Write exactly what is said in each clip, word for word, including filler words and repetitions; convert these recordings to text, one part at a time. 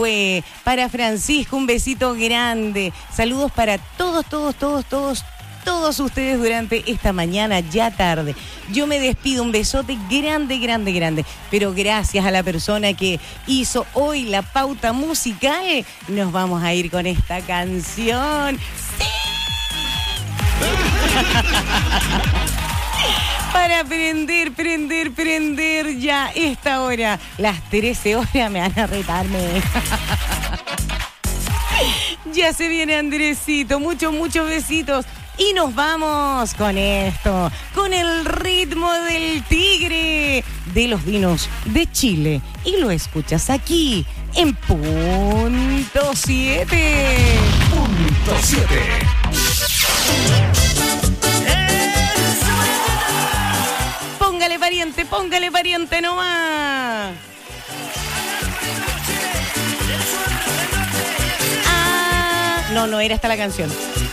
Josué, para Francisco, un besito grande. Saludos para todos, todos, todos, todos, todos ustedes durante esta mañana ya tarde. Yo me despido, un besote grande, grande, grande. Pero gracias a la persona que hizo hoy la pauta musical, nos vamos a ir con esta canción. ¡Sí! Para prender, prender, prender ya esta hora. Las trece horas me van a retarme. Ya se viene Andresito. Muchos, muchos besitos. Y nos vamos con esto, con el ritmo del tigre de los vinos de Chile. Y lo escuchas aquí en Punto siete. Punto siete. Póngale pariente, póngale pariente nomás. Ah, no, no era esta la canción.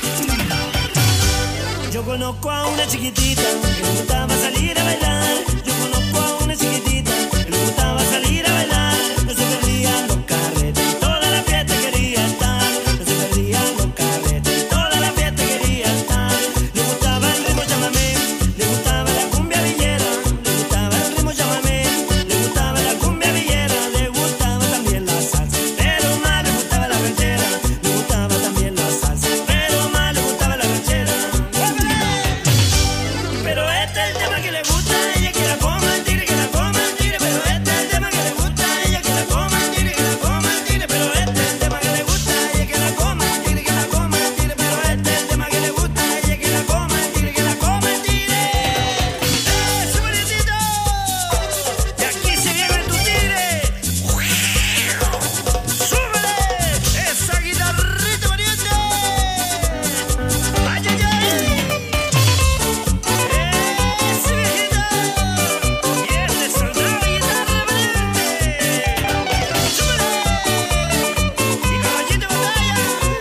Yo conozco a una chiquitita que le gustaba salir a bailar. Yo conozco a una chiquitita que le gustaba salir a bailar. No se perdían los carretes, toda la fiesta quería estar. No se perdían los carretes, toda la fiesta quería estar. Le gustaba el ritmo chamamé, le gustaba la cumbia villera. Le gustaba el ritmo chamamé, le gustaba la cumbia villera. Le gustaba también la salsa, pero más le gustaba la ranchera. Le gustaba también la salsa, pero más le gustaba la ranchera. Pero este es el tema que le gusta a ella, que la coma el tigre, que la coma el tigre. Pero este es el tema que le gusta a ella, que la coma el tigre, que la coma el tigre. Pero este es el tema que le gusta a ella, que la coma el tigre, que la coma el tigre. Pero este es el tema que le gusta a ella, que la coma el tigre, que la coma el tigre. ¡Eh, superitito! Y aquí se viene tu tigre. ¡Súbele! ¡Esa guitarrita pariente! ¡Ay, ay, ay! ¡Ese viejito! Y este soldado de guitarra pariente. ¡Súbele! Y caballito de batalla.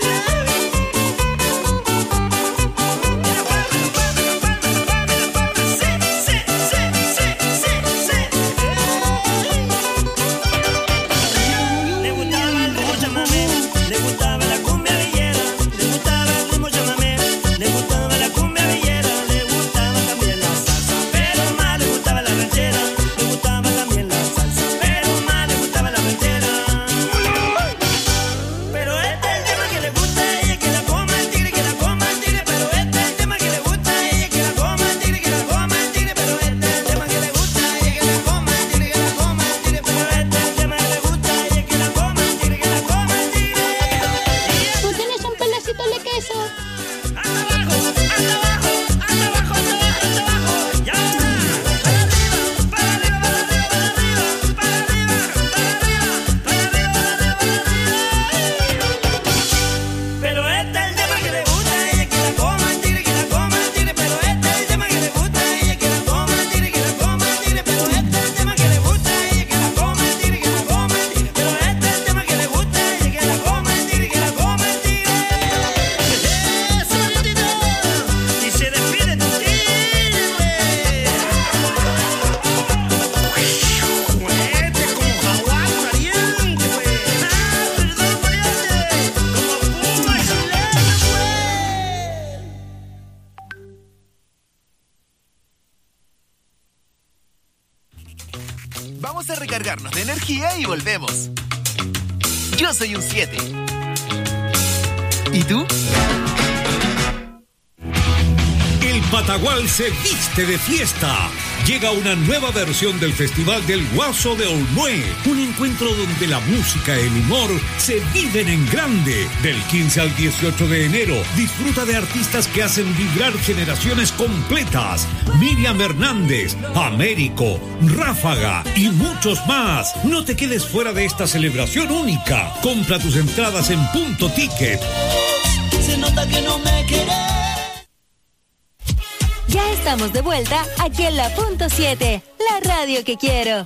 Sí, sí, sí, sí, sí, sí. Le gustaba el ritmo chamamé, le gustaba la cumbia villera. Le gustaba el ritmo chamamé, le gustaba la cumbia villera. Le gustaba también la salsa, pero más le gustaba la ranchera. Le gustaba también la salsa, pero más le gustaba la ranchera. Pero este es el tema que le gusta a ella, que la coma el tigre, que la coma el tigre. Pero este es el tema que le gusta a ella, que la coma el tigre, que la coma el tigre. Pero este es el tema que le gusta a ella, que la coma el tigre, que la coma el tigre. Pero este es el tema que le gusta a ella, que la coma el tigre, que la coma el tigre. ¿Tú tienes un pedacito de queso? Hasta abajo, hasta abajo, hasta abajo, hasta abajo, hasta abajo. Ya. Para arriba, para arriba, para arriba, para arriba, para arriba, para arriba, para arriba, para arriba, para arriba. Pero este es el tema que le gusta a ella, que la coma el tigre, que la coma el tigre. Pero este es el tema que le gusta a ella, que la coma el tigre, que la coma el tigre. Pero este es el tema que le gusta a ella, que la coma el tigre, que la coma el tigre. Pero este es el tema que le gusta a ella, que la coma el tigre, que la coma el tigre. Eso, bonitito. Y se despide tu tigre, güey. Fuerte como jaguar pariente, güey. Ah, perdón, pariente. Como puma chileno, güey. Vamos a recargarnos de energía y volvemos. Yo soy un siete. ¿Y tú? El Patagual se viste de fiesta. Llega una nueva versión del Festival del Guaso de Olmué. Un encuentro donde la música y el humor se viven en grande. Del quince al dieciocho de enero, disfruta de artistas que hacen vibrar generaciones completas. Miriam Hernández, Américo, Ráfaga y muchos más. No te quedes fuera de esta celebración única. Compra tus entradas en Punto Ticket. Se nota que no me querés. Ya estamos de vuelta aquí en la Punto siete, la radio que quiero.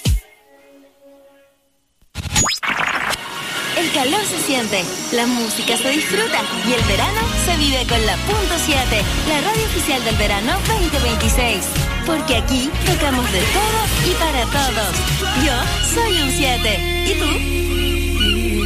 El calor se siente, la música se disfruta y el verano se vive con la Punto siete, la radio oficial del verano veinte veintiséis. Porque aquí tocamos de todo y para todos. Yo soy un siete. ¿Y tú?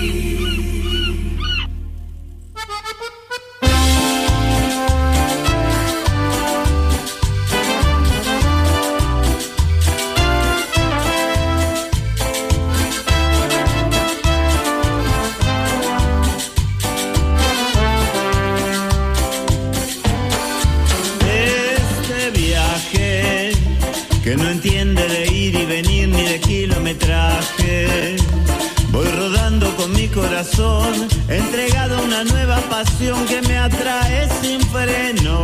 rodando con mi corazón, entregado a una nueva pasión que me atrae sin frenos.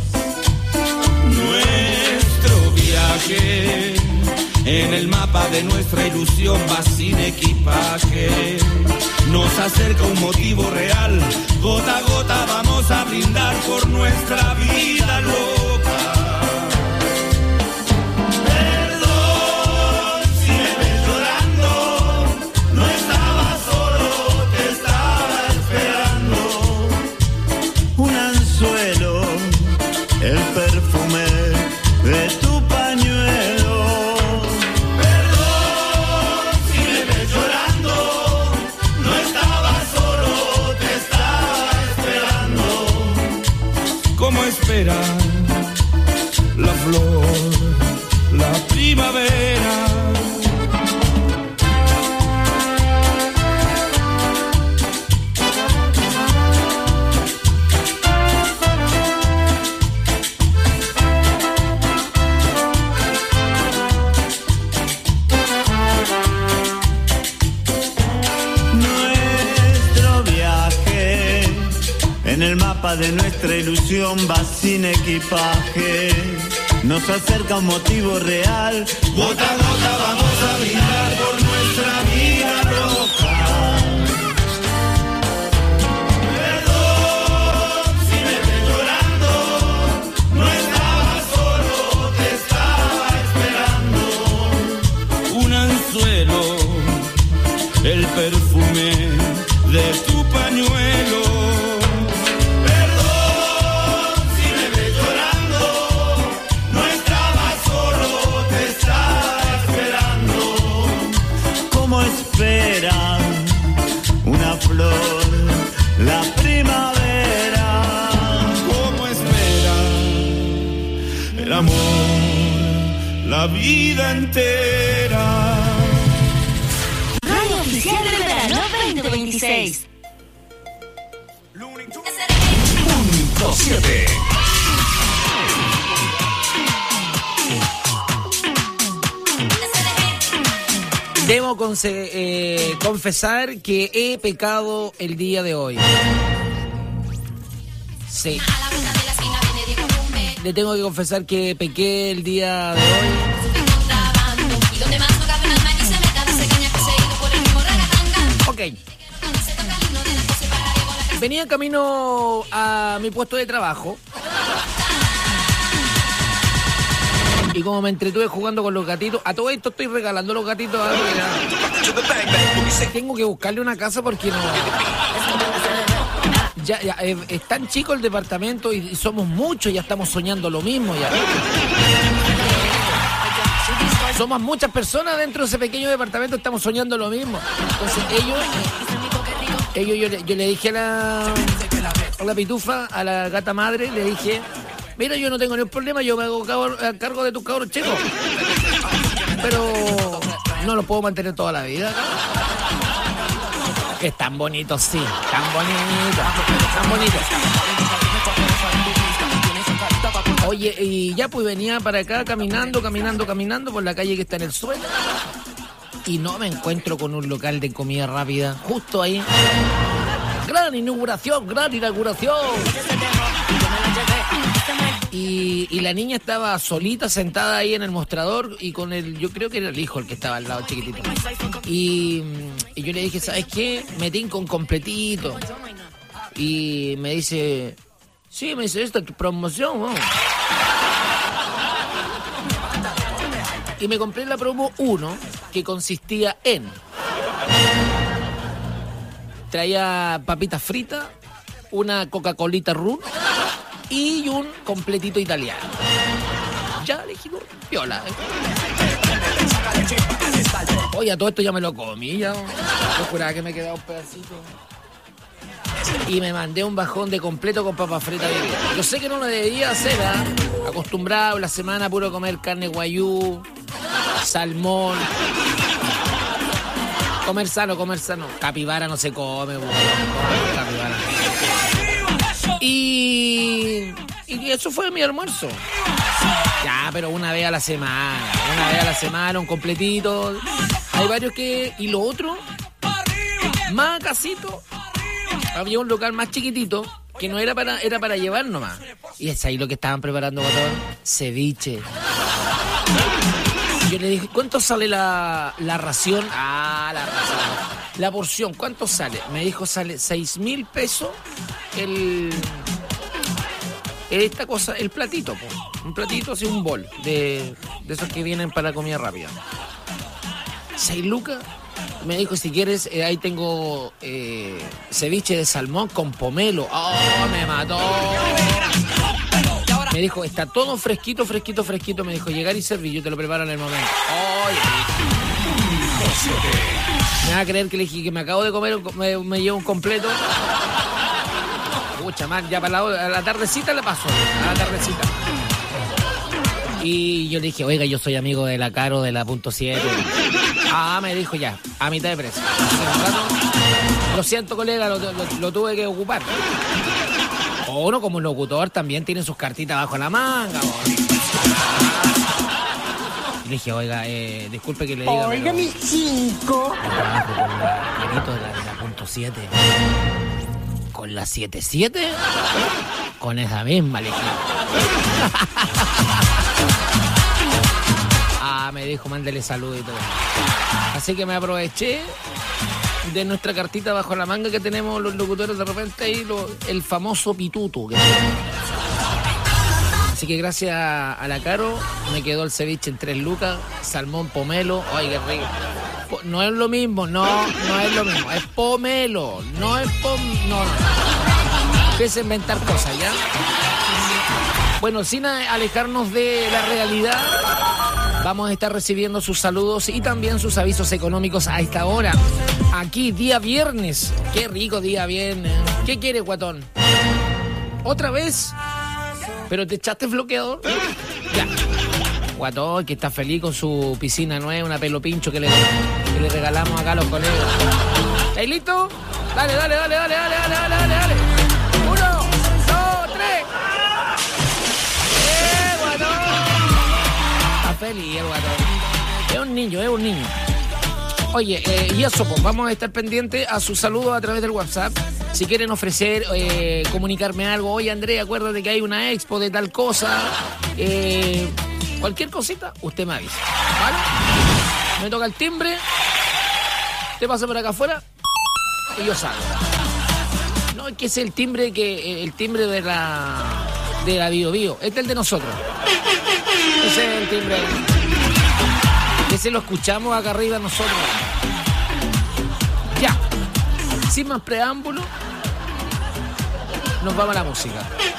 Nuestro viaje en el mapa de nuestra ilusión va sin equipaje. Nos acerca un motivo real, gota a gota vamos a brindar por nuestra vida loca. Perdón si me ves llorando, no estaba solo, te estaba esperando. Un anzuelo, el perfume de tu pañuelo. Perdón si me ves llorando, no estaba solo, te estaba esperando. ¿Cómo espera la flor, la primavera? Nuestro viaje en el mapa de nuestra ilusión va sin equipaje. Nos acerca un motivo real, Gota a gota vamos a brindar por nuestra vida loca. Perdón si me ves llorando, no estaba solo, te estaba esperando. Un anzuelo, el perfume de tu pañuelo. Perdón si me ves llorando, no estaba solo, te estaba esperando. como espera una flor la primavera. Como espera el amor, la vida entera. Radio Oficial del Verano veinte veintiséis. Punto siete. Debo conse- eh, confesar que he pecado el día de hoy. Sí. Le tengo que confesar que pequé el día de hoy. Ok. Venía camino a mi puesto de trabajo. Y como me entretuve jugando con los gatitos, a todo esto estoy regalando los gatitos. A Tengo que buscarle una casa porque no. Ya, ya eh, es tan chico el departamento y, y somos muchos, ya estamos soñando lo mismo ya. Somos muchas personas dentro de ese pequeño departamento, estamos soñando lo mismo. Entonces ellos, ellos yo, le- yo le dije a la, a la pitufa, a la gata madre, le dije, mira, yo no tengo ningún problema, yo me hago cabro- a cargo de tus cabros chicos. Pero no los puedo mantener toda la vida. Es tan bonito, sí, tan bonito, tan bonito. Oye, y ya pues venía para acá caminando, caminando, caminando por la calle que está en el suelo. Y no me encuentro con un local de comida rápida, justo ahí. Gran inauguración, gran inauguración. Y, y la niña estaba solita sentada ahí en el mostrador y con el, yo creo que era el hijo el que estaba al lado, chiquitito. Y, y yo le dije, ¿sabes qué? Me tinco un completito. Y me dice, sí, me dice, esta es tu promoción, ¿no? Y me compré la promo uno, que consistía en... Traía papitas fritas, una Coca-Colita Rum y un completito italiano. Ya, le dije, viola. Oye, a todo esto ya me lo comí, ya. Yo juraba que me quedaba un pedacito. Y me mandé un bajón de completo con papas fritas. Yo sé que no lo debía hacer, ¿eh? Acostumbrado la semana a puro comer carne guayú, salmón. Comer sano, comer sano. Capibara no se come, güey. Capibara. Y, y eso fue mi almuerzo. Ya, pero una vez a la semana. Una vez a la semana, un completito. Hay varios que... Y lo otro, Más acasito, había un local más chiquitito que no era para, era para llevar nomás. Y es ahí lo que estaban preparando, Guatón. Ceviche. Yo le dije, ¿cuánto sale la, la ración? Ah, la ración. La porción, ¿cuánto sale? Me dijo, sale seis mil pesos el... Esta cosa, el platito, po. Un platito, así un bol de, de esos que vienen para comida rápida. Seis lucas. Me dijo, si quieres, eh, ahí tengo eh, ceviche de salmón con pomelo. ¡Oh, me mató! Me dijo, está todo fresquito, fresquito, fresquito. Me dijo, llegar y servir, yo te lo preparo en el momento. ¡Oye! Me va a creer que le dije que me acabo de comer, me, me llevo un completo. Pucha, man, ya para la, a la tardecita le pasó, a la tardecita. Y yo le dije, oiga, yo soy amigo de la Caro de la punto siete. Ah, me dijo ya, a mitad de precio. Lo siento, colega, lo, lo, lo tuve que ocupar. O uno como locutor también tiene sus cartitas bajo la manga. Le dije, oiga, eh, disculpe que le diga. Oiga, mis cinco. Yo trabajo con la Carito de la, de la punto siete. ¿Con la siete siete? Con esa misma, le dije. Ah, me dijo, mándele salud y todo. Así que me aproveché de nuestra cartita bajo la manga que tenemos los locutores de repente ahí, lo, el famoso pituto. Que Así que gracias a la Caro me quedó el ceviche en tres lucas, salmón pomelo. Ay, qué rico. No es lo mismo, no, no es lo mismo. Es pomelo, no es pom... No, no. Empieza a inventar cosas, ¿ya? Bueno, sin alejarnos de la realidad, vamos a estar recibiendo sus saludos y también sus avisos económicos a esta hora. Aquí, día viernes. Qué rico día viernes. ¿Qué quieres, guatón? ¿Otra vez? ¿Pero te echaste bloqueador? Ya. Guatón, que está feliz con su piscina nueva, una pelo pincho que le, que le regalamos acá a los colegas. ¿Estáis listos? Dale, dale, dale, dale, dale, dale, dale, dale, dale. Uno, dos, tres. ¡Eh, guatón! Está feliz el guatón. Es un niño, es un niño. Oye, eh, y eso, pues vamos a estar pendientes a sus saludos a través del WhatsApp. Si quieren ofrecer, eh, comunicarme algo. Oye, André, acuérdate que hay una expo de tal cosa. Eh, cualquier cosita, usted me avisa. ¿Vale? Me toca el timbre. Te pasa por acá afuera y yo salgo. No, es que es el timbre que el timbre de la de la Bio Bio. Este es el de nosotros. Ese es el timbre. Ese lo escuchamos acá arriba nosotros. Ya. Sin más preámbulo, nos vamos a la música.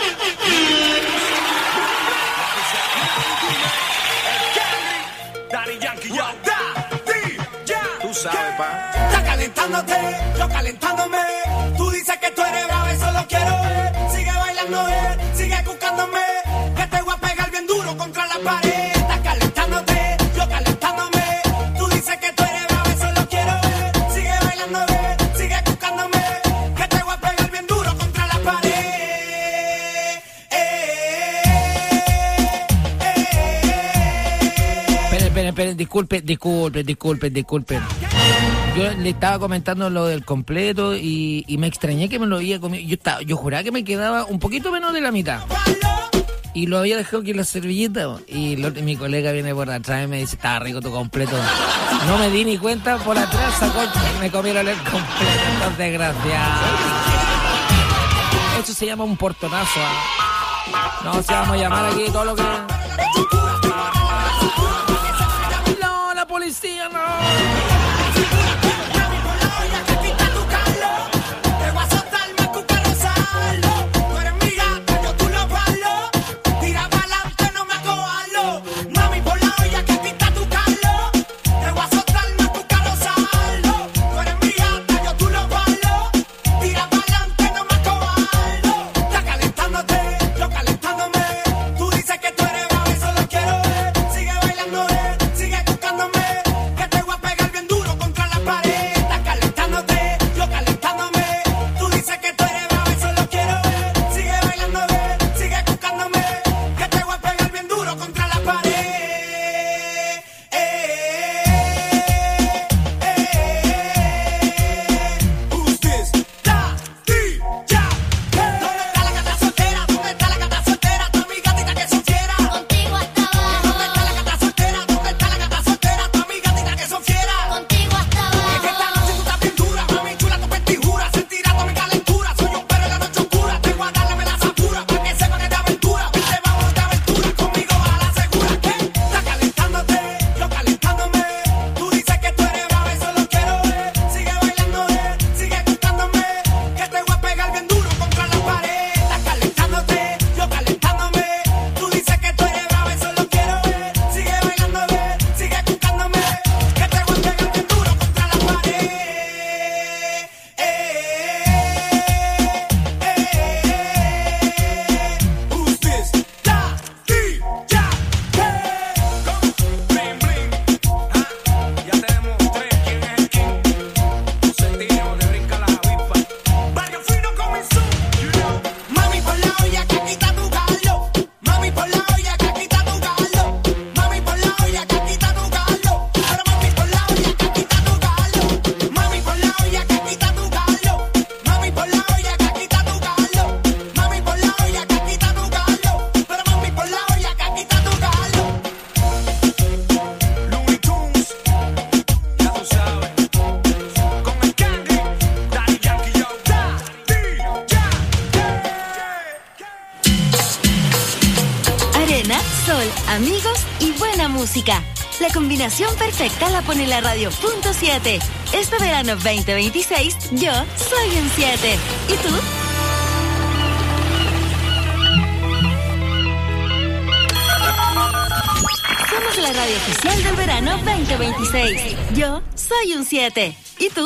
Daddy Yankee, yo, Daddy, ya. Tú sabes, pa. Está calentándote, yo calentándome. Tú dices que tú eres bravo, eso lo quiero ver. Sigue bailando, eh, sigue buscándome. Que te voy a pegar bien duro contra la pared. Está calentándote, yo calentándome. Tú dices que tú eres bravo, eso lo quiero ver. Sigue bailando, eh, sigue buscándome. Que te voy a pegar bien duro contra la pared. Esperen, esperen, esperen, disculpen, disculpen, disculpen, disculpen. Yo le estaba comentando lo del completo y, y me extrañé que me lo había comido. Yo, estaba, yo juraba que me quedaba un poquito menos de la mitad. Y lo había dejado aquí en la servilleta. Y lo, mi colega viene por atrás y me dice, estaba rico tu completo. No me di ni cuenta, por atrás sacó, me comieron el completo. Entonces, desgraciado. Eso se llama un portonazo. ¿eh? No, se vamos a llamar aquí todo lo que... No, la policía, no. Sigue bailando, eh, sigue buscándome, que te voy a pegar bien duro. amigos y buena música. La combinación perfecta la pone la radio punto siete. Este verano veinte veintiséis, yo soy un siete. ¿Y tú? Somos la radio oficial del verano veinte veintiséis. Yo soy un siete. ¿Y tú?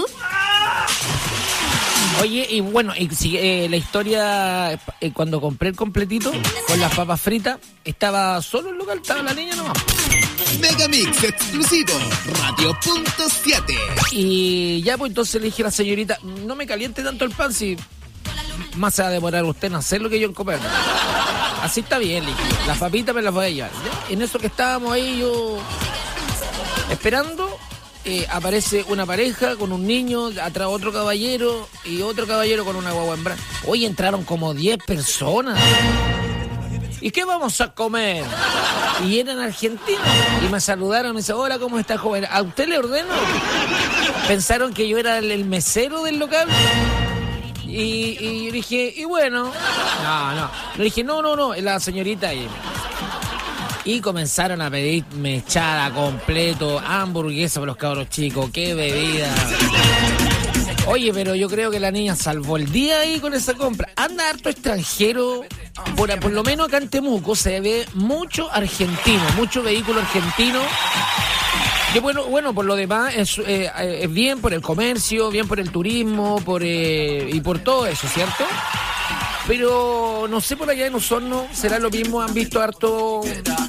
Oye, y bueno, y, si, eh, la historia, eh, cuando compré el completito con las papas fritas, estaba solo el local, estaba la niña nomás. Megamix exclusivo, radio punto siete. Y ya, pues entonces le dije a la señorita, no me caliente tanto el pan, si más se va a demorar usted en hacer lo que yo en comer. Así está bien, le dije. Las papitas me las voy a llevar. ¿Ya? En eso que estábamos ahí yo esperando, eh, aparece una pareja con un niño, atrás otro caballero y otro caballero con una guagua en brazos. Hoy entraron como diez personas. ¿Y qué vamos a comer? Y eran argentinos. Y me saludaron, me dice, hola, ¿cómo está, joven? ¿A usted le ordeno? Pensaron que yo era el, el mesero del local. Y, y yo dije, y bueno, no, no. Le dije, no, no, no, es la señorita. Y, y comenzaron a pedir mechada completo, hamburguesa para los cabros chicos, qué bebida. Oye, pero yo creo que la niña salvó el día ahí con esa compra. Anda harto extranjero. Por, por lo menos acá en Temuco se ve mucho argentino, mucho vehículo argentino. Que bueno, bueno, por lo demás es, eh, es bien por el comercio, bien por el turismo, por eh, y por todo eso, ¿cierto? Pero no sé, por allá en Osorno será lo mismo. Han visto harto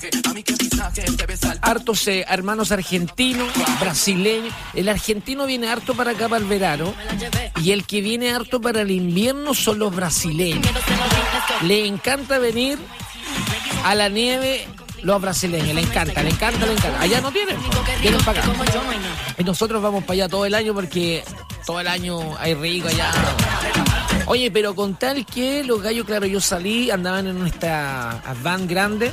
hartos eh, hermanos argentinos, brasileños. El argentino viene harto para acá para el verano y el que viene harto para el invierno son los brasileños. Le encanta venir a la nieve. Los brasileños, le encanta, le encanta, le encanta. Allá no tienen, vienen para acá. Y nosotros vamos para allá todo el año porque todo el año hay rico allá. Oye, pero con tal que los gallos, claro, yo salí, andaban en esta van grande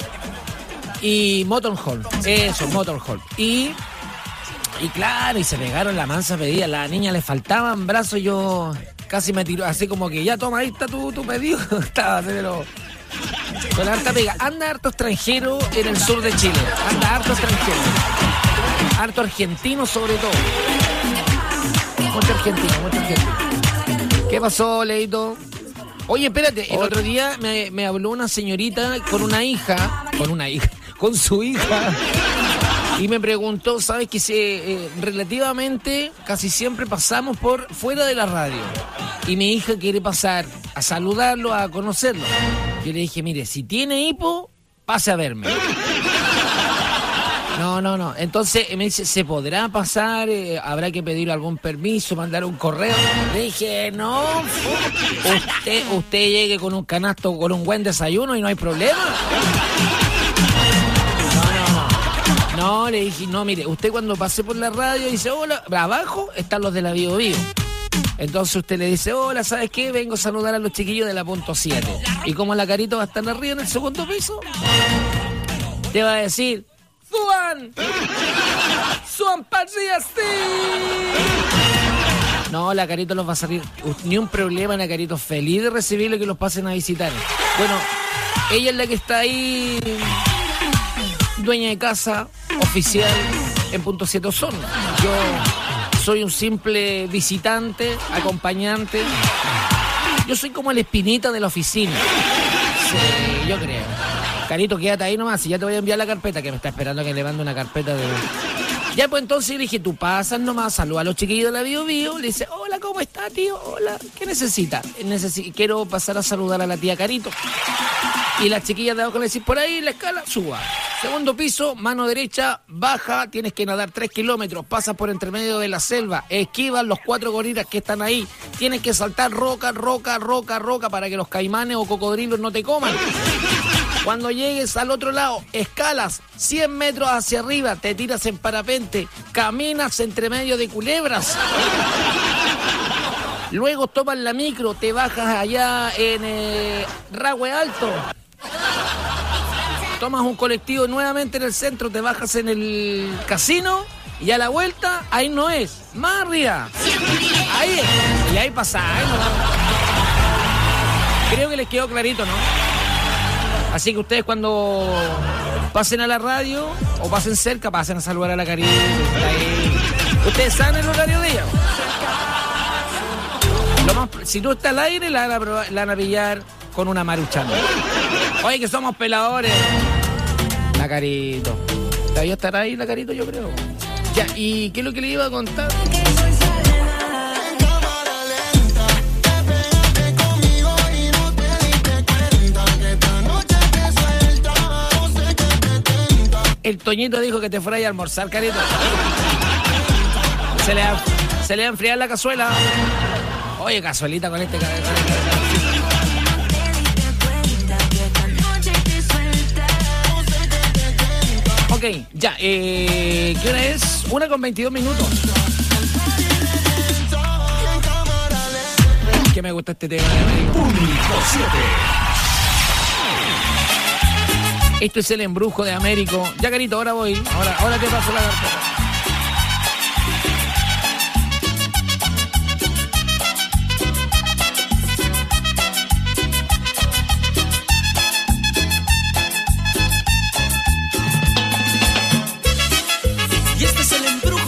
y motorhome, eso, motorhome. Y, y claro, y se pegaron la mansa pedida, a la niña le faltaban brazos, yo casi me tiró, así como que ya toma, ahí está tu, tu pedido, estaba, pero... Con harta pega. Anda harto extranjero en el sur de Chile. Anda harto extranjero. Harto argentino sobre todo. Mucho argentino, mucho argentino. ¿Qué pasó, Leito? Oye, espérate, el otro día me, me habló una señorita con una hija, con una hija, con su hija, y me preguntó, ¿sabes que se, eh, relativamente casi siempre pasamos por fuera de la radio? Y mi hija quiere pasar a saludarlo, a conocerlo. Yo le dije, mire, si tiene hipo, pase a verme. No, no, no. Entonces me dice, ¿se podrá pasar? Eh, ¿Habrá que pedir algún permiso, mandar un correo? Le dije, no, usted, usted llegue con un canasto, con un buen desayuno y no hay problema. No, no, no, le dije, no, mire, usted cuando pase por la radio dice, hola, abajo están los de la Bio Bio. Entonces usted le dice, hola, ¿sabes qué? Vengo a saludar a los chiquillos de la punto siete. Y como la carita va a estar arriba en el segundo piso, te va a decir, ¡Suan! ¡Suan Padilla, sí! No, la Carito los va a salir, ni un problema, la Carito feliz de recibirlo y que los pasen a visitar. Bueno, ella es la que está ahí, dueña de casa, oficial, en punto siete Osorno. Yo... soy un simple visitante, acompañante. Yo soy como el espinita de la oficina. Sí, yo creo. Carito, quédate ahí nomás, y ya te voy a enviar la carpeta, que me está esperando que le mande una carpeta de... Ya, pues entonces le dije, tú pasas nomás, saluda a los chiquillos de la Bio Bio, le dice, hola, ¿cómo está, tío? Hola, ¿qué necesita? Necesi- Quiero pasar a saludar a la tía Carito. Y las chiquillas de abajo le dicen, por ahí la escala, suba. Segundo piso, mano derecha, baja, tienes que nadar tres kilómetros, pasas por entre medio de la selva, esquivas los cuatro gorilas que están ahí, tienes que saltar roca, roca, roca, roca para que los caimanes o cocodrilos no te coman. Cuando llegues al otro lado, escalas cien metros hacia arriba, te tiras en parapente, caminas entre medio de culebras. Luego tomas la micro, te bajas allá en eh, Rahue Alto. Tomas un colectivo nuevamente en el centro, te bajas en el casino y a la vuelta, ahí no es, más arriba. Ahí es. Y ahí pasa. Ahí no. Creo que les quedó clarito, ¿no? Así que ustedes cuando pasen a la radio o pasen cerca, pasen a saludar a la Carito. Ustedes saben el horario de ella. Lo más, si no está al aire, la van a, probar, la van a pillar con una maruchana. Oye, que somos peladores. La Carito. Todavía estará ahí la Carito, yo creo. Ya, ¿y qué es lo que le iba a contar? El Toñito dijo que te fuera a almorzar, Carito. Se le va, se le va a enfriar la cazuela. Oye, cazuelita con este cabeza. Ok, ya. Eh, ¿Qué hora es? Una con veintidós minutos. Que me gusta este tema. Punto siete. Esto es el embrujo de Américo. Ya, Carito, ahora voy. Ahora, ahora te paso la cartera. Y este es el embrujo.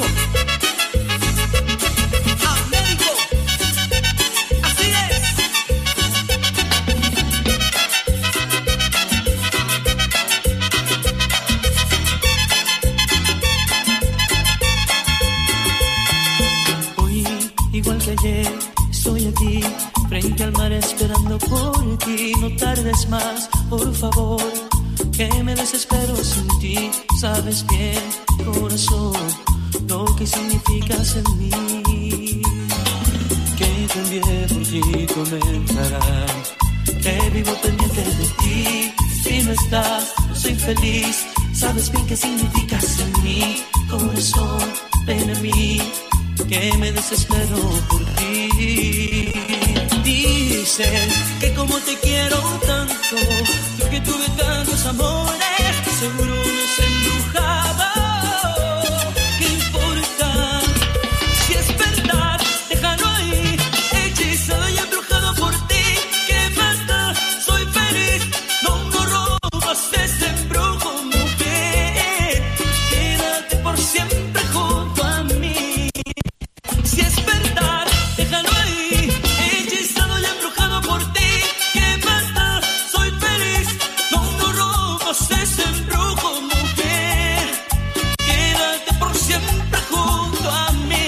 Américo. Así es. Igual que ayer, estoy aquí, frente al mar esperando por ti. No tardes más, por favor, que me desespero sin ti. Sabes bien, corazón, lo que significas en mí. Que cambié por ti comenzarán, que vivo pendiente de ti. Si no estás, no soy feliz. Sabes bien que significas en mí. Corazón, ven a mí, que me desespero por ti. Dicen que como te quiero tanto, yo que tuve tantos amores, seguro nos embrujaba. ¿Qué importa? Si es verdad, déjalo ahí, hechizado y embrujado por ti. ¿Qué más da? Soy feliz, no me robas ese embrujo, mujer. Quédate por siempre junto a mí. Si es verdad, déjalo ahí, hechizado y embrujado por ti. ¿Qué más da? Soy feliz, no me robas ese embrujo, mujer. Quédate por siempre junto a mí.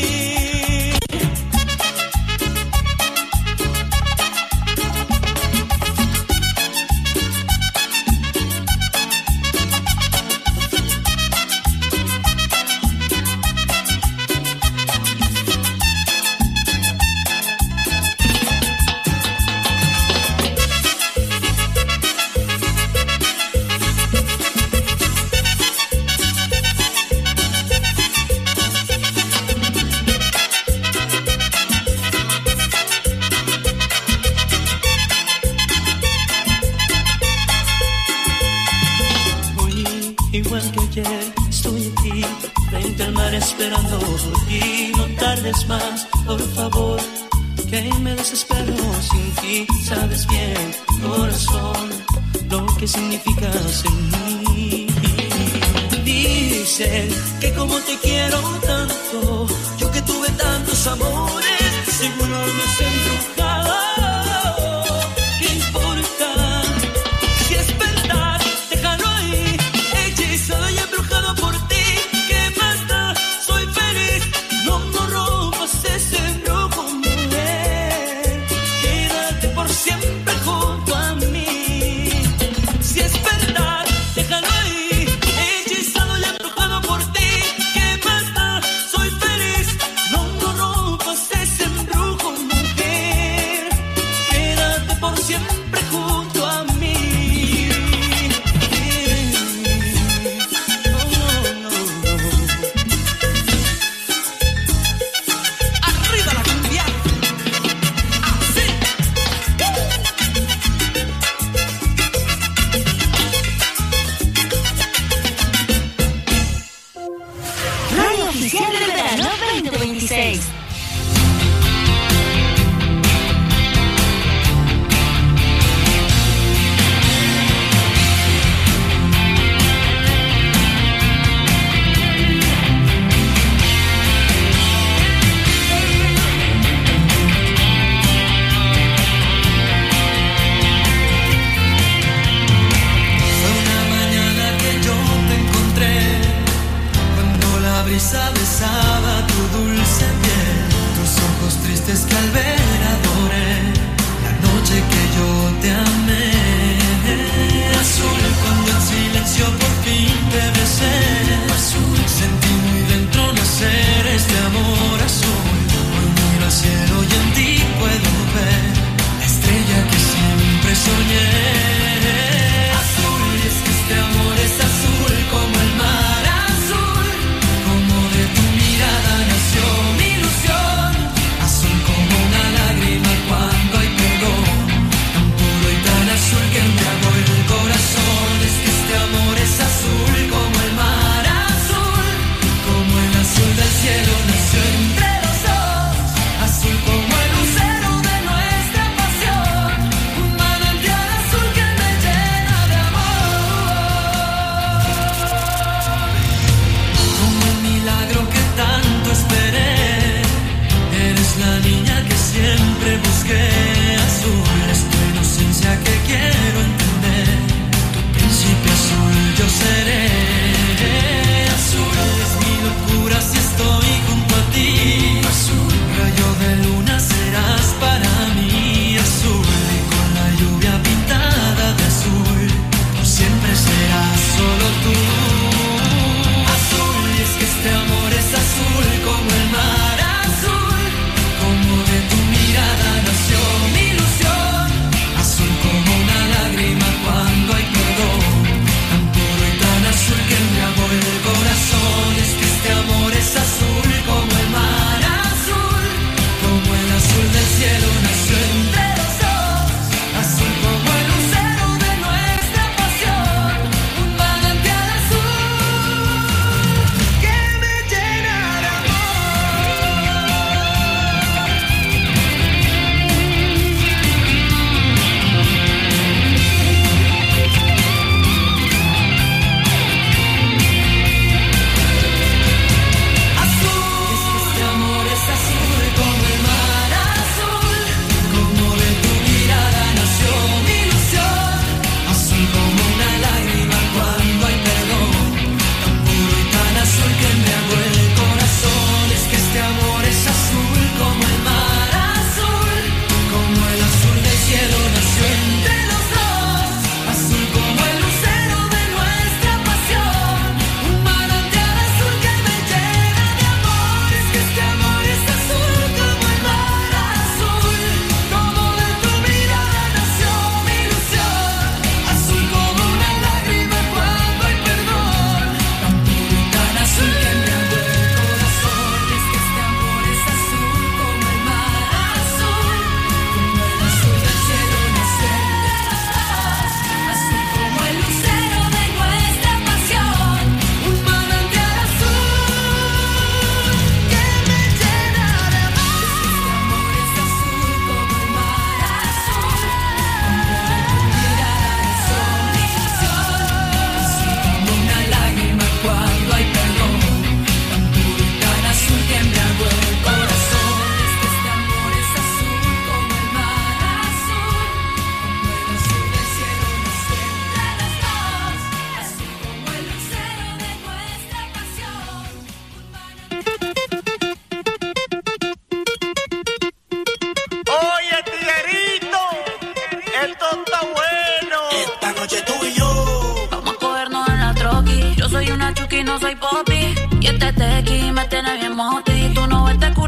Hoy, igual que ayer, estoy aquí, frente al mar esperando por ti. No tardes más, por favor, que me desespero sin ti. Sabes bien, corazón, lo que significas en mí. Dicen que como te quiero tanto, yo que tuve tantos amores, seguro no es embrujado. ¿Qué importa? Si es verdad, déjalo ahí, hechizado y embrujado por ti. ¿Qué más da? Soy feliz, no me robas ese embrujo, mujer. Quédate por siempre junto a mí. Si es verdad, déjalo ahí, hechizado y embrujado por ti. ¿Qué más da? Soy feliz, no me robas ese embrujo, mujer.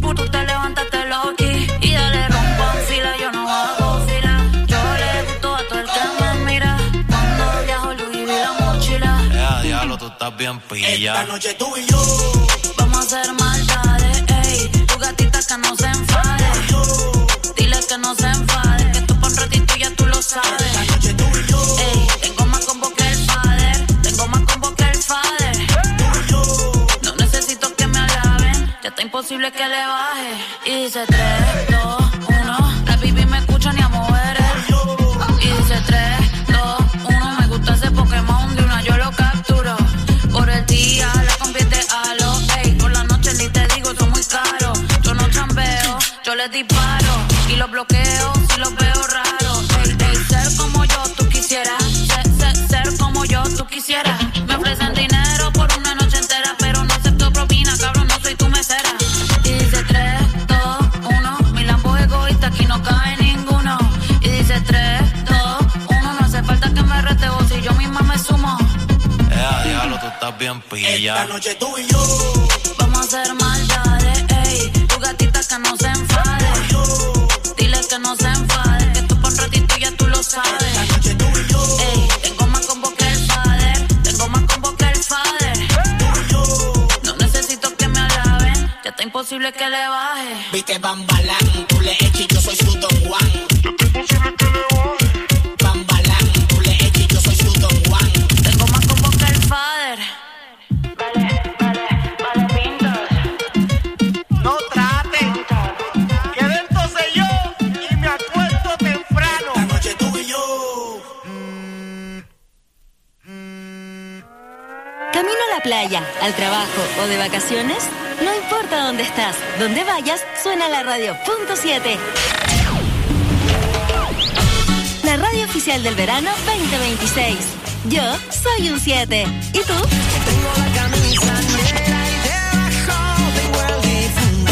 pu, tú te levantaste loqui. Y dale rompa en fila, yo no hago fila. Yo le gusto a todo el que me mira. Cuando viajo Louis V la mochila. Ya, diablo, tú estás bien pilla. Esta noche tú y yo vamos a hacer maldades, ey. Tu gatita que no se enfade. Dile que no se enfade, que tú pa' un ratito ya tú lo sabes. Esta noche tú y yo, ey. Tengo más combo que el fader. Tengo más combo que el fader. Tú y yo, no necesito que me alaben. Ya está imposible que le baje. Y dice tres, dos, uno. La baby me escucha ni a mover el. Y dice tres, dos, uno. Me gusta ese Pokémon de una, yo lo capturo. Por el día la convierte a lo, ey. Por la noche ni te digo, son muy caros. Yo no chambeo, yo les disparo. Y los bloqueo si los veo raros. Ey, ey, ser como yo tú quisieras. Ser, ser, ser como yo tú quisieras. Me ofrecen dinero por una noche entera, pero no acepto propina, cabrón, no soy tu mesera. Y dice tres, dos, uno. Mi Lambo egoísta, aquí no cae ninguno. Y dice tres, dos, uno. No hace falta que me rete vos si yo misma me sumo. Ya, diablo, tú estás bien pilla. Esta noche tú y yo vamos a hacer maldades, ey. Tu gatita que no se enfade. Dile que no se enfade, que tú pa' un ratito ya tú lo sabes. Esta noche tú y yo, ey. Tengo más combo que el fader. Tengo más combo que el fader. Tú y yo, no necesito que me alaben. Ya está imposible que le baje. Viste Bambalán, tú le eches y yo soy su Don Juan. Ya está imposible que le baje. Bambalán, tú le eches y yo soy su Don Juan. Tengo más combo que el fader. Vale, vale, vale, pintas. No traten, que dentro soy yo y me acuesto temprano. Esta noche tú y yo. ¿Camino a la playa, al trabajo o de vacaciones? No importa dónde estás, donde vayas, suena la radio punto siete. La radio oficial del verano veinte veintiséis. Yo soy un siete. ¿Y tú? Tengo la camisa negra y debajo tengo el difundo.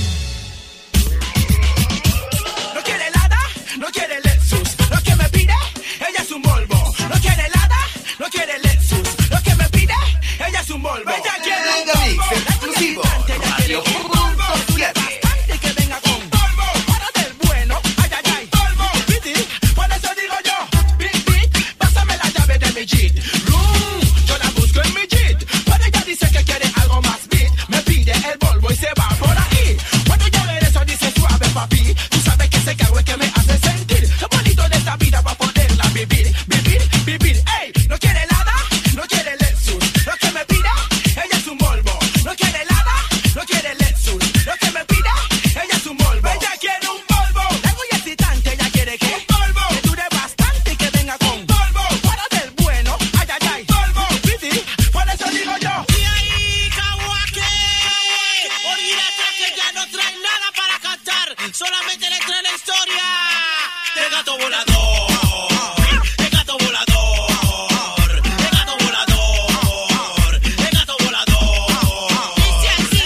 No quiere helada, no quiere Lexus. Lo que me pide, ella es un Volvo. No quiere helada, no quiere Lexus. Lo que me pide, ella es un Volvo. Ella quiere un Volvo. Exclusivo. Radio punto siete. Bastante que venga con Volvo. Para del bueno, ay, ay, ay. Volvo. Piti, por eso digo yo. Big, big, pásame la llave de mi Jeep. Room, yo la busco en mi Jeep. Pero ella dice que quiere algo más beat. Me pide el Volvo y se va por ahí. Cuando yo ver eso dice suave, papi. Tú sabes que ese carro es que me hace sentir. Lo bonito de esta vida va a poderla vivir. Vivir, vivir, ey. No quiere helada, no quiere Lexus. Lo que me pide, ella es un Volvo. No quiere helada, no quiere Lexus. Lo que me pide, ella es un Volvo. Ella quiere un Volvo. Algo y excitante, ella quiere que un Volvo. Que dure bastante y que venga con Volvo. Para del bueno, ay, ay, ay. Volvo. Piti, por eso digo yo. Y ahí, Kawake. Olvídate que ya no trae nada para cantar. Solamente le trae la historia del gato volador. El gato volador. El gato volador. El gato volador. Dice así.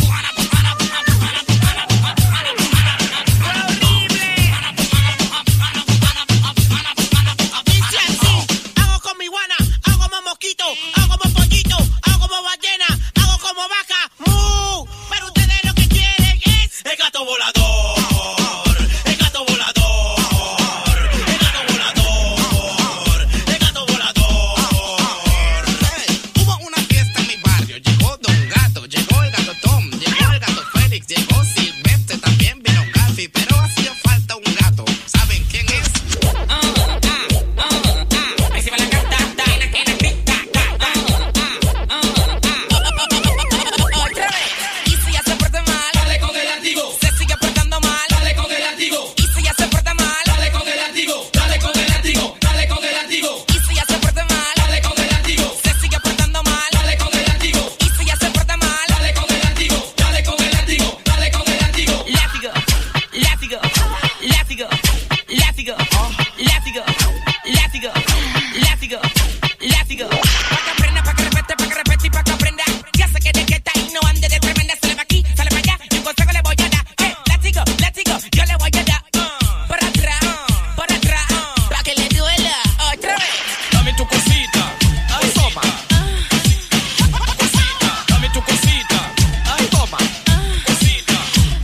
Dice así. Hago con mi guana, hago como mosquito, hago como pollito, hago como ballena, hago como vaca. ¡Mu! Pero ustedes lo que quieren es el gato volador. El gato volador. El gato volador. El gato volador. Hubo una fiesta en mi barrio, llegó Don Gato, llegó el gato Tom, llegó el gato Félix, llegó Silvestre, también vino Gafi, pero hacía falta un gato. ¿Saben quién es? Y si ya se porta mal, dale con el antiguo. Se sigue portando mal, dale con el antiguo. Y si ya se porta mal, dale con el antiguo. Dale con el antiguo, dale con el antiguo. Y si ya se porta mal, dale con el antiguo. Se sigue portando mal, dale con el antiguo. Y si ya se porta mal, dale con el antiguo. Dale con el antiguo, dale con el antiguo. Látigo, látigo, látigo, látigo, látigo, látigo, látigo, látigo. Pa' que aprenda, pa' que respete, pa' que respete y pa' que aprenda. Ya se quede quieta y no ande de tremenda. Sale pa' aquí, sale pa' allá y un consejo le voy a dar. Eh, látigo, látigo, yo le voy a dar. Uh, por atrás, uh, por atrás, uh, pa' que le duela. Otra vez. Dame tu cosita, ay toma. Cosita, dame tu cosita, ay toma. Cosita,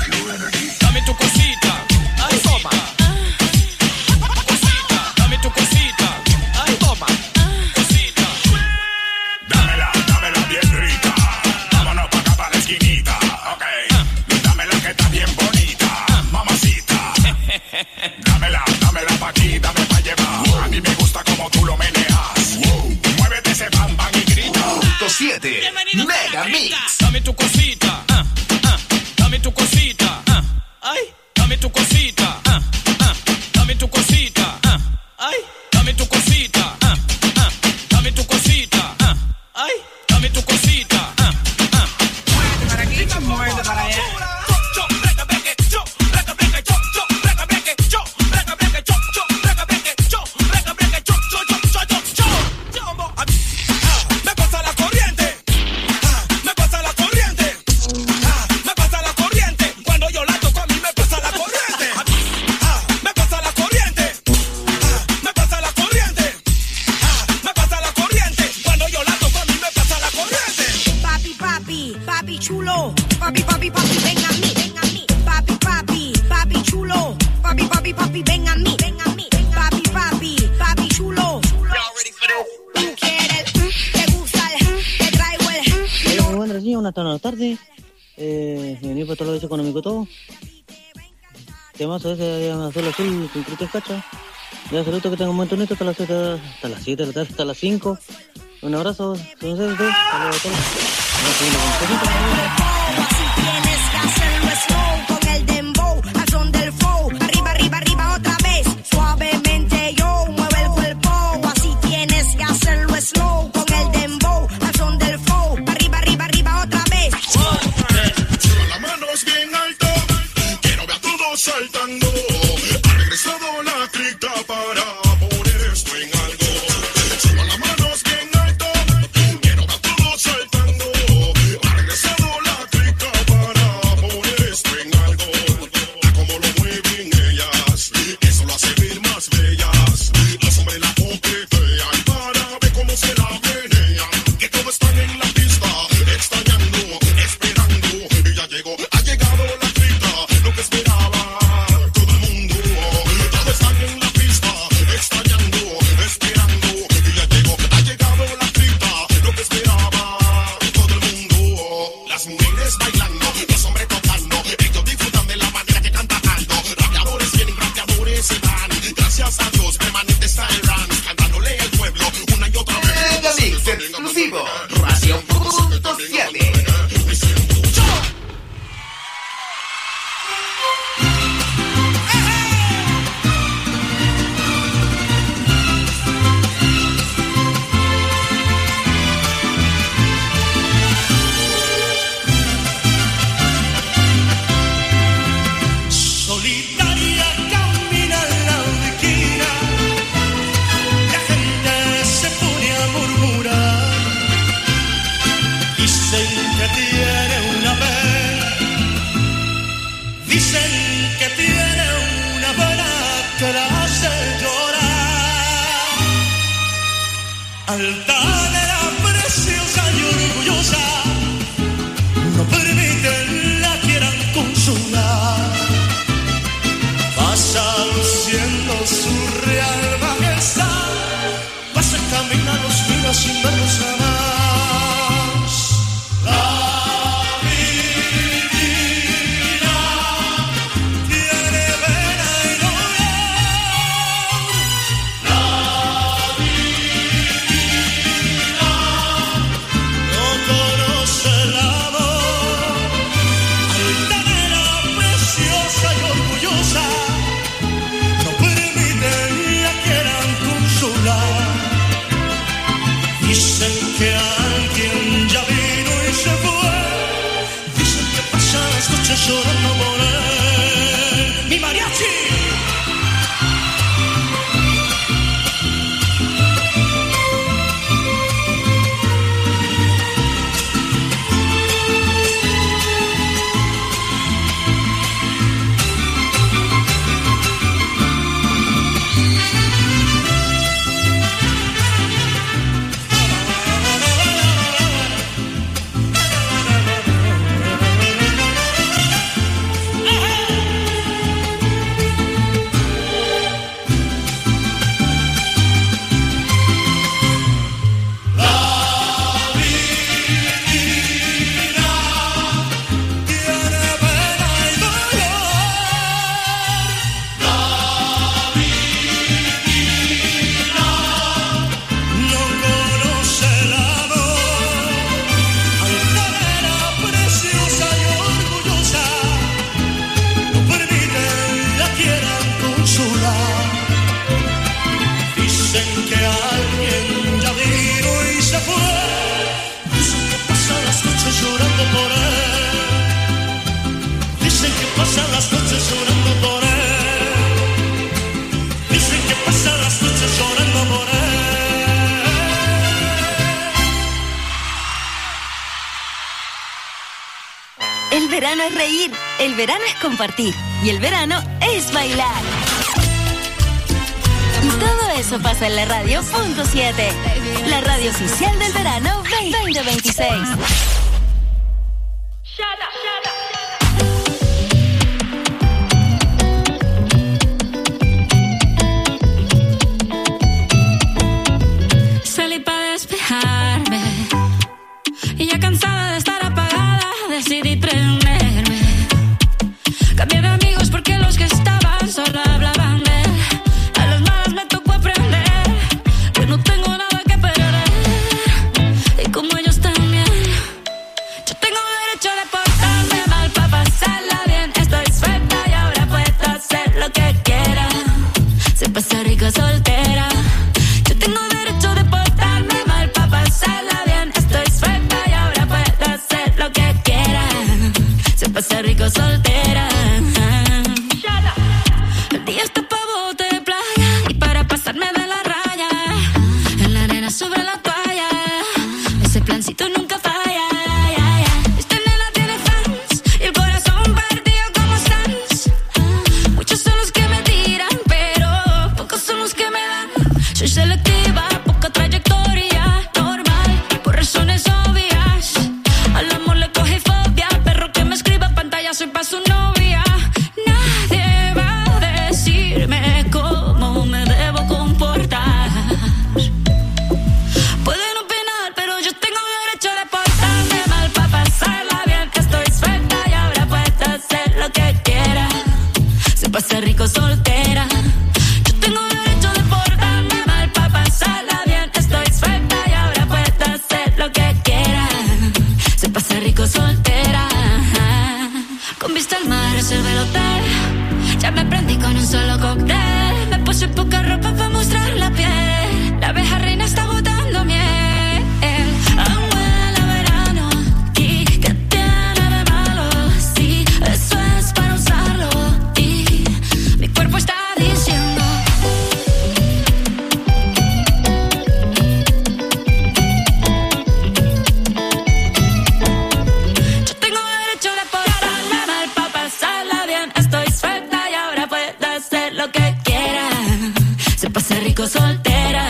cosita, ah, ah, dame tu cosita, ah, ay, dame tu cosita, ah, ah, dame tu cosita, ah, ay, dame tu cosita, ah, ah. Muévete para aquí, muévete para allá. Chulo, papi, papi, papi, ven a mí, ven a mí, papi, papi, papi chulo, papi, papi, papi, ven a mí, ven a mí, papi, papi, papi chulo. Tú quieres, te gusta el, te traigo el. Hola, muy buenas niñas, buenas tardes, buenas tardes. Eh, venir para todo lo económico todo. Además, a veces azul azul con criterios cacha. Ya saludo que tengo un montón hasta las siete, hasta las siete de la tarde, hasta las cinco. Un abrazo, son ustedes, hasta luego a todos. Si tienes que hacerlo slow con el dembow, al son del flow, arriba, arriba, arriba otra vez, suavemente yo mueve el cuerpo. Así tienes que hacerlo slow con el dembow, al son del flow, arriba, arriba, arriba otra vez. Suba las manos bien alto, quiero ver a todos saltando. Ha regresado la cripta para poner esto en algo. Suba las manos bien alto, quiero ver a todos saltando. Exclusivo, Radio Punto siete. Solitaria camina en la esquina, la gente se pone a murmurar. Dicen que tiene una pena, dicen que tiene una pena que la hace llorar. Altanera, preciosa y orgullosa, no permiten la quieran consolar. Pasa luciendo su real majestad, pasa camina los mira sin verlos jamás. La divina tiene pena y dolor. La divina verano es reír, el verano es compartir y el verano es bailar. Y todo eso pasa en la radio punto siete, la radio oficial del verano veinte veintiséis. Salí para despejarme y ya cansada de estar apagada decidí prenderme. Cambié de amigos porque los que estaban solo hablaban de él. A las malas me tocó aprender que no tengo nada que perder. Y como ellos también, yo tengo derecho de portarme mal para pasarla bien. Estoy suelta y ahora puedo hacer lo que quiera. Se pasa rico soltera. Yo tengo derecho de portarme mal para pasarla bien. Estoy suelta y ahora puedo hacer lo que quiera. Se pasa rico soltera. El día está pa' bote de playa y para pasarme de la raya. En la arena sobre la toalla. Ese plancito nunca falla. Esta nena tiene fans y el corazón partido como Sans. Muchos son los que me tiran, pero pocos son los que me dan. Soy selectiva, poca trayectoria, normal, por razones obvias. Al amor le coge fobia, perro que me escriba pantalla soy pa' su novia. Nadie va a decirme cómo me debo comportar. Pueden opinar, pero yo tengo derecho de portarme mal pa' pasarla bien. Estoy suelta y ahora puedo hacer lo que quiera. Se pasa rico soltera. Yo tengo derecho de portarme mal pa' pasarla bien. Estoy suelta y ahora puedo hacer lo que quiera. Se pasa rico soltera. Con vista al mar reservé el hotel. Ya me prendí con un solo cóctel. Me puse poca ropa para mostrar la piel. La abeja reina está botando miel. Aún huele a verano. ¿Y qué tiene de malo? Sí, eso es para usarlo. Y mi cuerpo está diciendo. Yo tengo derecho de portarme mal pa' pasarla bien. Estoy suelta y ahora puedo hacer lo que quiera. Se pasa rico soltera.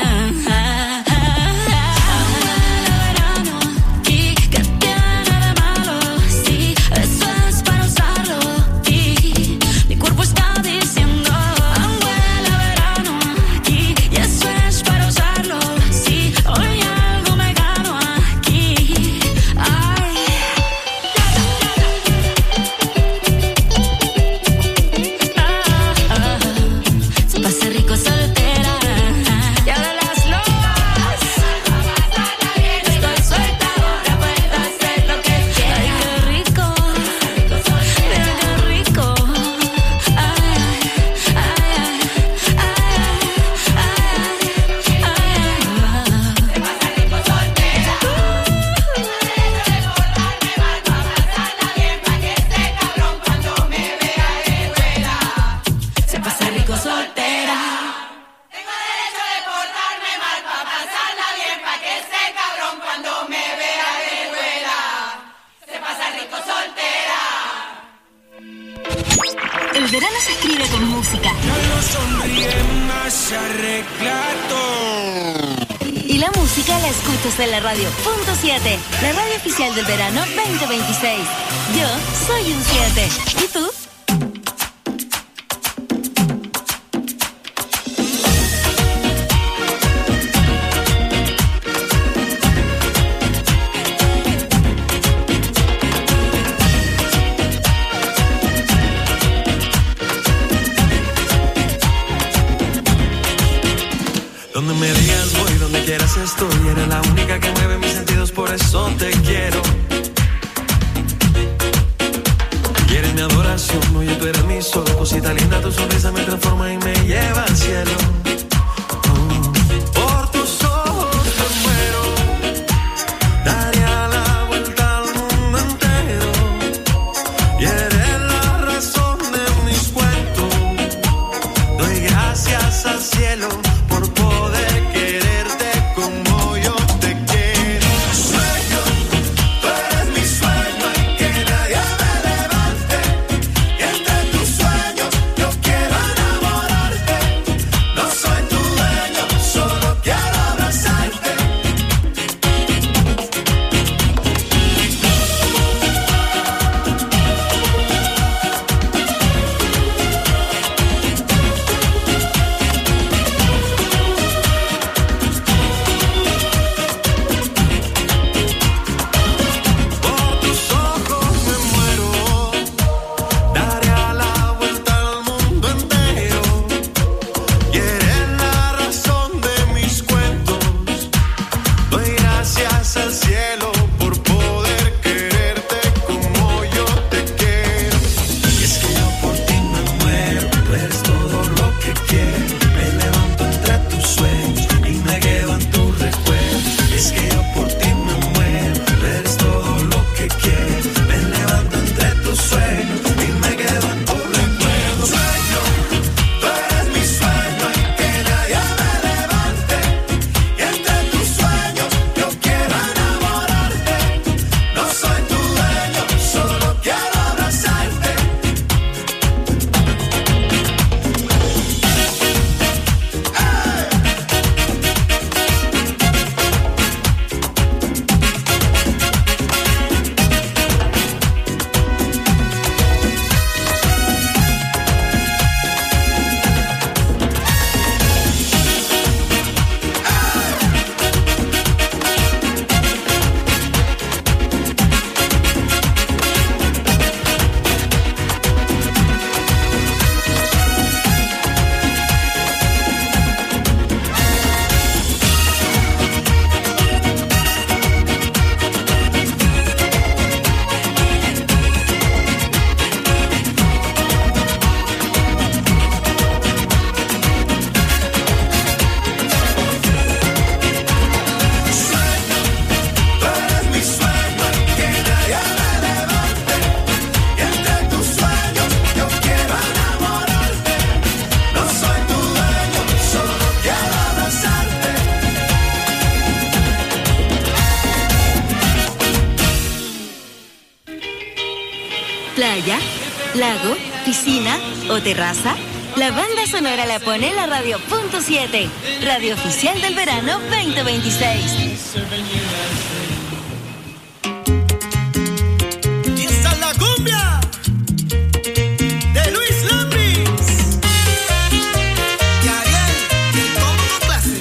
¿Y qué tiene de malo? Sí, eso es para usarlo. Y mi cuerpo está diciendo, aún huele a verano aquí. Y eso es para usarlo. Sí, hoy algo me gano aquí. Ay. Se pasa rico soltera. Y ahora las locas. Estoy suelta, ahora puedo hacer lo que quiera. Ay, qué rico. Mira qué rico. Ay, ay, ay, ay, ay. Se pasa rico soltera. Se pasa rico soltera. Tengo derecho de portarme mal pa' pasarla bien, pa' que ese cabrón cuando me vea le duela. Se pasa rico soltera. El verano se escribe con música. No sonríe más, se arregla todo. Y la música la escuchas en la radio punto siete, la radio oficial del verano veinte veintiséis. Yo soy un siete. ¿Y tú? Donde me digas voy, donde quieras estoy. Eres la única que mueve mis sentidos, por eso te quiero. Y eres mi adoración, oye, tú eres mi sol. Cosita linda, tu sonrisa me transforma y me lleva al cielo. Por tus ojos me muero. Daría la vuelta al mundo entero. Y eres la razón de mis cuentos. Doy gracias al cielo por poder quererte como yo te quiero. Sueño, tú eres mi sueño y que nadie me levante. ¿Playa? ¿Lago? ¿Piscina? ¿O terraza? La banda sonora la pone la Radio Punto siete, radio oficial del verano veinte veintiséis. Y esta es la cumbia de Luis Lambris y Ariel, y el combo con clase.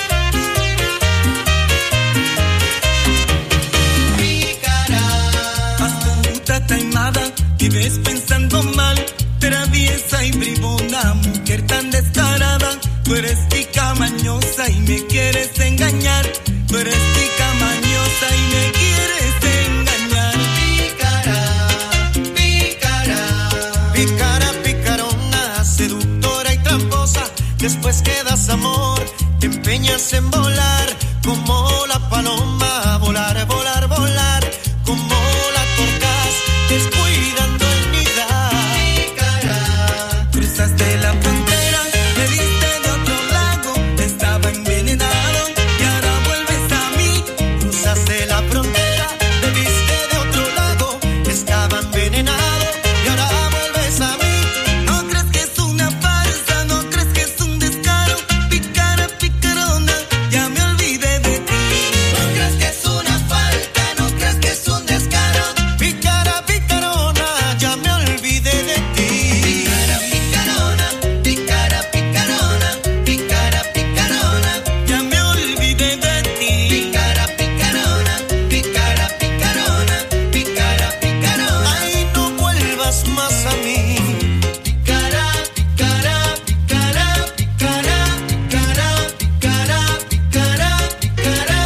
Pícara, astuta, taimada, vives pensando mal, traviesa y bribona, mujer tan descarada. Tú eres tica mañosa y me quieres engañar. Tú eres tica mañosa y me quieres engañar. Pícara, pícara, pícara, picarona, seductora y tramposa. Después que das amor, te empeñas en volar como la paloma. Volar, volar, volar, como la torcas, descuidando el nidal. Pícara, cruzaste la frontera, me viste de otro lago, estaba envenenado y ahora vuelves a mí. Cruzaste la frontera, me viste de otro lago, estaba envenenado y ahora vuelves a mí. No crees que es una farsa, no crees que es un descaro. Pícara, picarona, ya me olvidé de ti. No crees que es una falta, no crees que es un descaro. Pícara, picarona, ya me olvidé de ti. Pícara, picarona, pícara, picarona, pícara, picarona, ya me olvidé de ti. Pícara, picarona, pícara, picarona, pícara, picarona. Ay, no vuelvas más a mí. Pícara, pícara, pícara, pícara, pícara, pícara, pícara, pícara.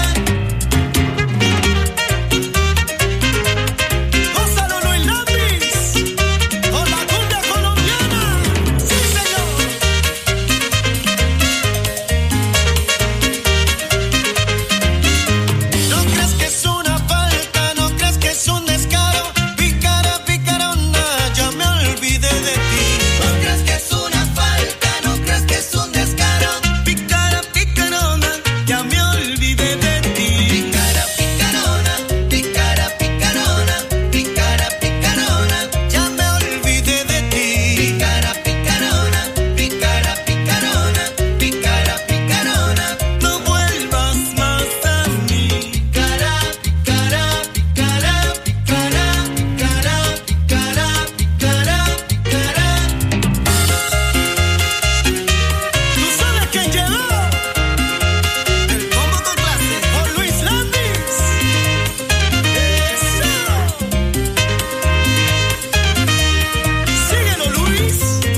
Gózalo, Luis Lambris, con la cumbia colombiana. Sí, señor. No crees que es una falta, no crees que es un descaro. Pícara, picarona, ya me olvidé de ti. No crees que es una falta, no crees que es un descaro. Pícara, picarona, ya me olvidé de ti. Pícara, picarona, pícara, picarona, pícara, picarona, ya me olvidé de ti. Pícara, picarona, pícara, picarona, pícara, picarona, no vuelvas más a mí. Pícara, pícara, pícara, pícara, pícara, pícara, pícara, pícara. Tú sabes quién llegó. El combo con clase con Luis Lambris. Eso. Síguelo, Luis.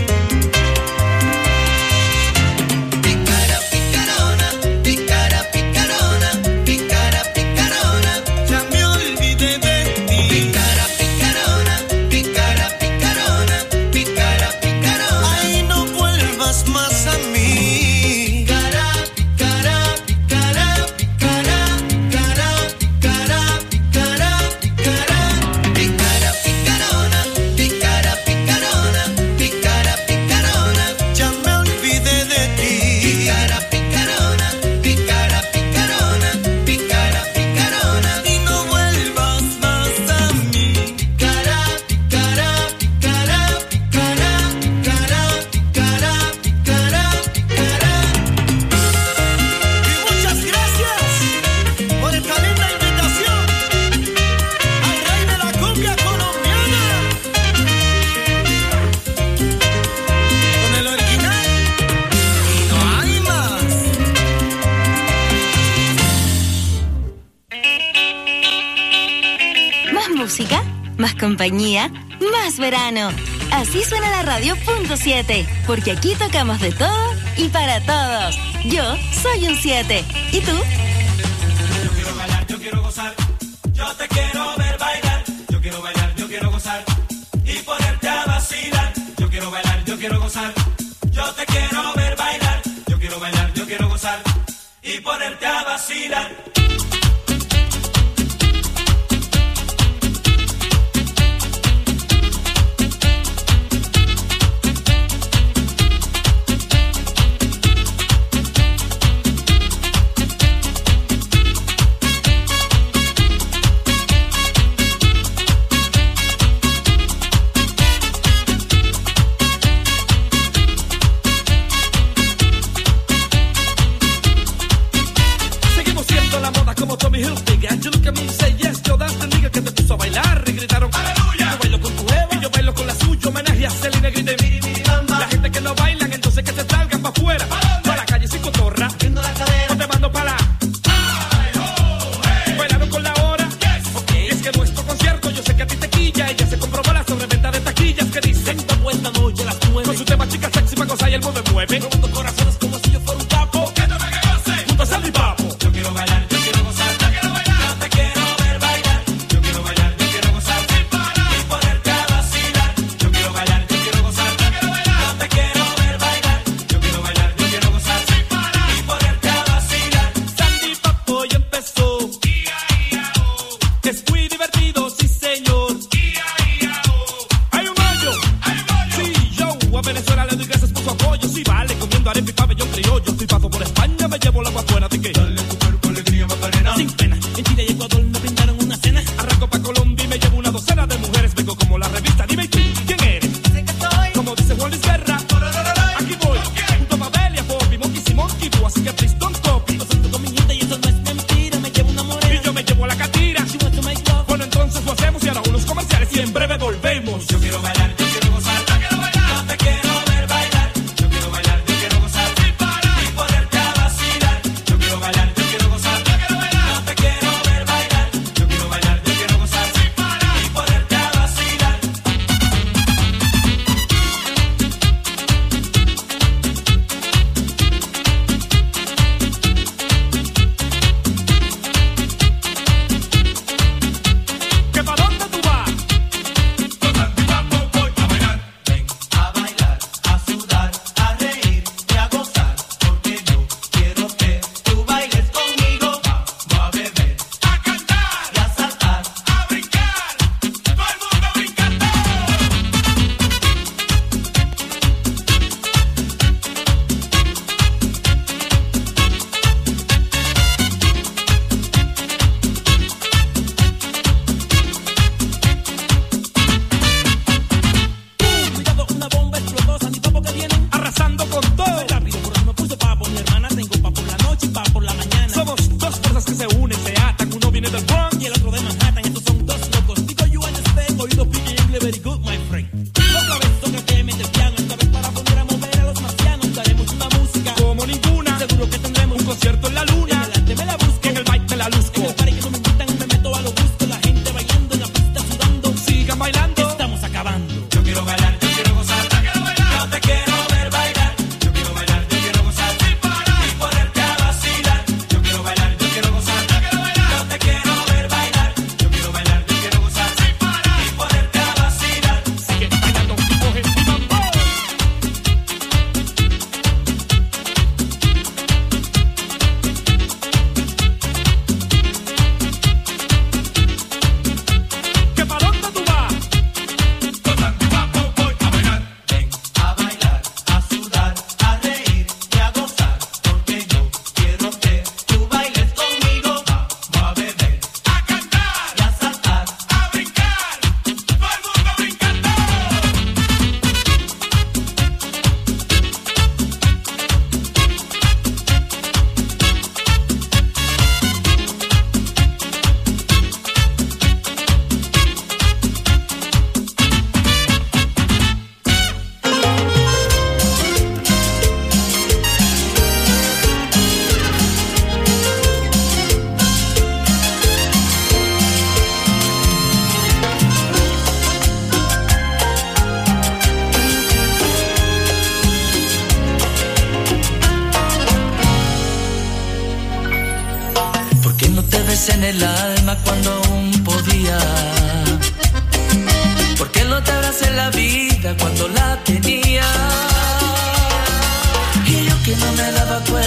Pícara, picarona, pícara, picarona, pícara, picarona, ya me olvidé de ti. Pícara, picarona, pícara, picarona, pícara, picarona. Ay, no vuelvas más a mí. Pícara, pícara, pícara, pícara, pícara, pícara, pícara, pícara. Pícara, picarona, pícara, picarona, pícara, picarona, ya me olvidé de ti. Pícara, picarona, pícara, picarona, pícara, picarona, y no vuelvas más a mí. Pícara, pícara, pícara, pícara, pícara, pícara, pícara, pícara. Y muchas gracias por esta linda invitación al rey de la cumbia colombiana. Con el original y no hay más. Más música, más compañía, más verano. Así suena la Radio Punto siete, porque aquí tocamos de todo y para todos. Yo soy un siete. ¿Y tú? Yo quiero bailar, yo quiero gozar, yo te quiero ver bailar. Yo quiero bailar, yo quiero gozar y ponerte a vacilar. Yo quiero bailar, yo quiero gozar, yo te quiero ver bailar. Yo quiero bailar, yo quiero gozar y ponerte a vacilar. no bailan, entonces que se salgan pa' afuera. Pa' la calle sin cotorra. No te mando pa' la. Bailaron con la hora. Y es que nuestro concierto, yo sé que a ti te quilla. Ella se comprobó la sobreventa de taquillas que dicen. Esta noche las nueve. Con su tema chica sexy pa' gozar y el mueve mueve. Robando corazones como si yo fuera un capo. Que no me goce. Junto a Sandy Papo. Yo quiero bailar, yo quiero gozar, yo quiero bailar. Yo te quiero ver bailar. Yo quiero bailar, yo quiero gozar sin parar. Y ponerte a vacilar. Yo quiero bailar, yo quiero gozar, yo quiero bailar. Yo te quiero ver bailar. Yo quiero bailar, yo quiero gozar sin parar. Y ponerte a vacilar. Sandy Papo ya empezó. Es muy divertido, sí señor. Hay un hoyo. Sí, yo a Venezuela le doy gracias por su apoyo. Sí, vale, comiendo arepa y pabellón criollo. Estoy paso por España, me llevo la agua afuera. ¿De qué? Dale tu cuerpo alegría, Macarena. Sin pena, en Chile y Ecuador me brindaron una cena. Arranco pa' Colombia y me llevo una docena de mujeres. Vengo como la revista, dime tú, ¿quién eres? Como dice Juan Luis Guerra. Aquí voy, junto a Pabelia, Poppy, Monkey, Simón, Kibu. Así que please don't copy. Pasando con mi nieta y eso no es mentira. Me llevo una morena. Y yo me llevo a la catira. Bueno, entonces lo hacemos y ahora unos comerciales y en breve volvemos. Yo quiero bailar, yo quiero gozar, yo quiero bailar. Yo te quiero ver bailar. Yo quiero bailar, yo quiero gozar sin parar. Y ponerte a vacilar. Yo quiero bailar, yo quiero gozar, yo quiero bailar. Yo te quiero ver bailar. Yo quiero bailar, yo quiero gozar sin parar. Y ponerte a vacilar. ¿Que pa' dónde tú vas? Con Sandy Papo voy a bailar. Ven a bailar, a sudar, a reír y a gozar. Porque yo quiero que tú bailes conmigo. Vamos a beber, a cantar y a saltar, a brincar. Todo el mundo brincando. Cuidado, una bomba explotó. Sandy Papo que vienen arrasando con todo. Rápido, por eso me puse papo. Mi hermana tengo pa' por la noche y pa' por la mañana. Somos dos fuerzas que se unen, se atan. Uno viene del Bronx y el otro de Manhattan. Estos son dos locos. Digo you understand, oído pique y inglés very good, my friend. Otra vez toca que mete el piano. Esta vez para poner a mover a los marcianos. Daremos una música como ninguna. Seguro que tendremos un concierto en la luna. En adelante me la busco, en el mic me la luzco. En el party que no me invitan me meto a lo gusto. La gente bailando en la pista sudando. Sigan bailando, estamos acabando. Yo quiero bailar, yo quiero gozar, yo quiero bailar. Yo te quiero ver bailar. Yo quiero bailar, yo quiero gozar sin parar. Y ponerte a vacilar. Yo quiero bailar, yo quiero gozar, yo quiero bailar. Yo te quiero ver bailar. Yo quiero bailar, yo quiero gozar sin parar. Y ponerte a vacilar. Sigue bailando, coge mi mambo. ¿Que pa' dónde tú vas? Con Sandy Papo voy a bailar. Ven a bailar, a sudar, a reír y a gozar. Porque yo quiero que tú bailes conmigo. Vamos a beber, a cantar y a saltar, a brincar. Todo el mundo brincando. ¿Por qué no te besé en el alma cuando aún podía? ¿Por qué no te abracé en la vida cuando la tenía? Y yo que no me daba cuenta